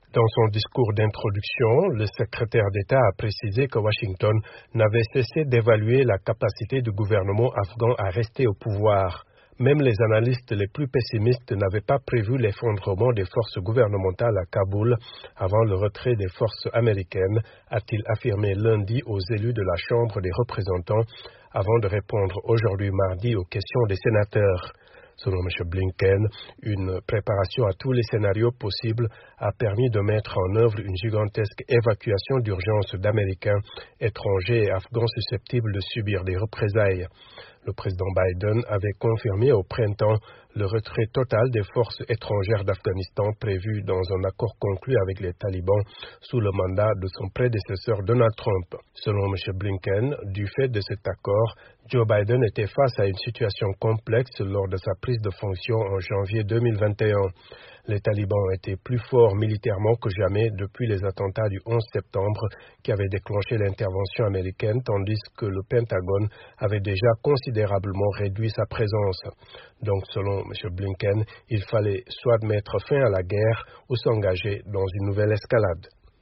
Dans son discours d'introduction, le secrétaire d'État a précisé que Washington n'avait cessé d'évaluer la capacité du gouvernement afghan à rester au pouvoir. Même les analystes les plus pessimistes n'avaient pas prévu l'effondrement des forces gouvernementales à Kaboul avant le retrait des forces américaines, a-t-il affirmé lundi aux élus de la Chambre des représentants avant de répondre aujourd'hui mardi aux questions des sénateurs. Selon M. Blinken, une préparation à tous les scénarios possibles a permis de mettre en œuvre une gigantesque évacuation d'urgence d'Américains, étrangers et Afghans susceptibles de subir des représailles. Le président Biden avait confirmé au printemps le retrait total des forces étrangères d'Afghanistan prévu dans un accord conclu avec les talibans sous le mandat de son prédécesseur Donald Trump. Selon M. Blinken, du fait de cet accord, Joe Biden était face à une situation complexe lors de sa prise de fonction en janvier 2021. Les talibans étaient plus forts militairement que jamais depuis les attentats du 11 septembre qui avaient déclenché l'intervention américaine, tandis que le Pentagone avait déjà considérablement réduit sa présence. Donc, selon M. Blinken, il fallait soit mettre fin à la guerre ou s'engager dans une nouvelle escalade.